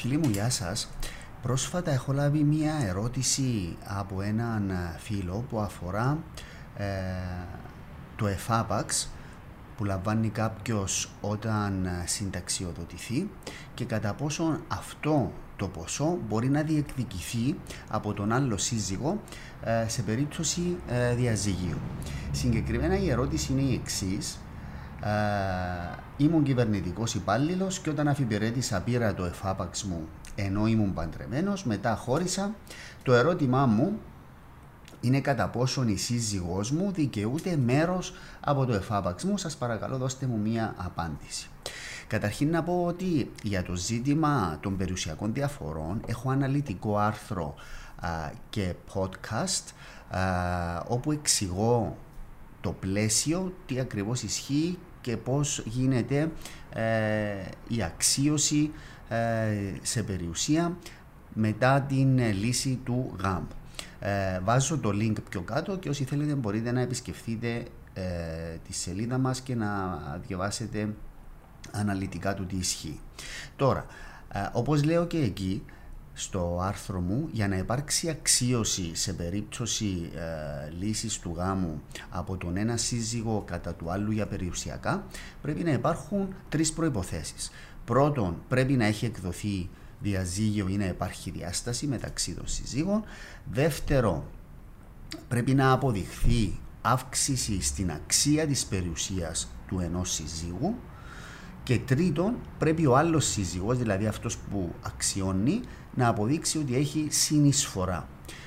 Φίλοι μου, γεια σας. Πρόσφατα έχω λάβει μία ερώτηση από έναν φίλο που αφορά το εφάπαξ που λαμβάνει κάποιος όταν συνταξιοδοτηθεί και κατά πόσο αυτό το ποσό μπορεί να διεκδικηθεί από τον άλλο σύζυγο σε περίπτωση διαζυγίου. Συγκεκριμένα η ερώτηση είναι η εξής. Ήμουν κυβερνητικός υπάλληλος και όταν αφιπηρέτησα πήρα το εφάπαξ μου ενώ ήμουν παντρεμένος, μετά χώρισα. Το ερώτημά μου είναι κατά πόσον η σύζυγός μου δικαιούται μέρος από το εφάπαξ μου. Σας παρακαλώ, δώστε μου μία απάντηση. Καταρχήν να πω ότι για το ζήτημα των περιουσιακών διαφορών έχω αναλυτικό άρθρο και podcast όπου εξηγώ το πλαίσιο, τι ακριβώς ισχύει και πώς γίνεται η αξίωση σε περιουσία μετά την λύση του γάμου. Βάζω το link πιο κάτω και όσοι θέλετε μπορείτε να επισκεφτείτε τη σελίδα μας και να διαβάσετε αναλυτικά του τι ισχύει. Τώρα, όπως λέω και εκεί στο άρθρο μου, για να υπάρξει αξίωση σε περίπτωση λύσης του γάμου από τον ένα σύζυγο κατά του άλλου για περιουσιακά, πρέπει να υπάρχουν τρεις προϋποθέσεις. Πρώτον, πρέπει να έχει εκδοθεί διαζύγιο ή να υπάρχει διάσταση μεταξύ των συζύγων. Δεύτερον, πρέπει να αποδειχθεί αύξηση στην αξία της περιουσίας του ενός συζύγου. Και τρίτον, πρέπει ο άλλος σύζυγος, δηλαδή αυτός που αξιώνει, να αποδείξει ότι έχει συνεισφορά.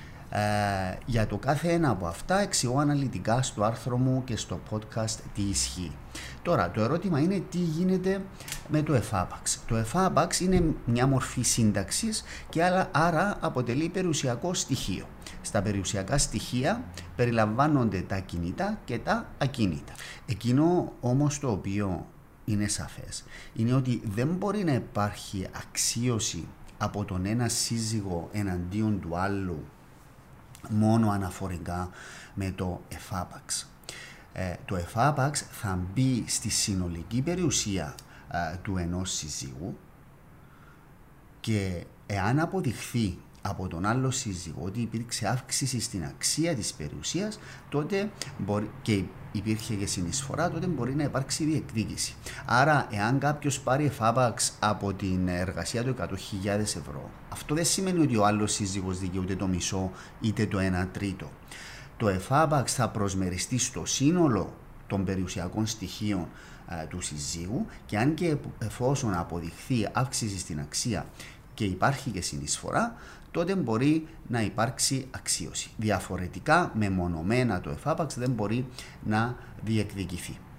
Για το κάθε ένα από αυτά εξηγώ αναλυτικά στο άρθρο μου και στο podcast τι ισχύει. Τώρα, το ερώτημα είναι τι γίνεται με το εφάπαξ. Το εφάπαξ είναι μια μορφή σύνταξης και άρα αποτελεί περιουσιακό στοιχείο. Στα περιουσιακά στοιχεία περιλαμβάνονται τα κινητά και τα ακίνητα. Εκείνο όμως το οποίο είναι σαφές είναι ότι δεν μπορεί να υπάρχει αξίωση από τον ένα σύζυγο εναντίον του άλλου μόνο αναφορικά με το εφάπαξ. Το εφάπαξ θα μπει στη συνολική περιουσία του ενός συζύγου και εάν αποδειχθεί από τον άλλο σύζυγο ότι υπήρξε αύξηση στην αξία της περιουσίας, τότε και υπήρχε και συνεισφορά, τότε μπορεί να υπάρξει διεκδίκηση. Άρα, εάν κάποιος πάρει εφάπαξ από την εργασία του 100.000 ευρώ, αυτό δεν σημαίνει ότι ο άλλος σύζυγος δικαιούται το μισό είτε το 1/3. Το εφάπαξ θα προσμεριστεί στο σύνολο των περιουσιακών στοιχείων του συζύγου και αν και εφόσον αποδειχθεί αύξηση στην αξία και υπάρχει και συνεισφορά, τότε μπορεί να υπάρξει αξίωση. Διαφορετικά, μεμονωμένα το εφάπαξ δεν μπορεί να διεκδικηθεί.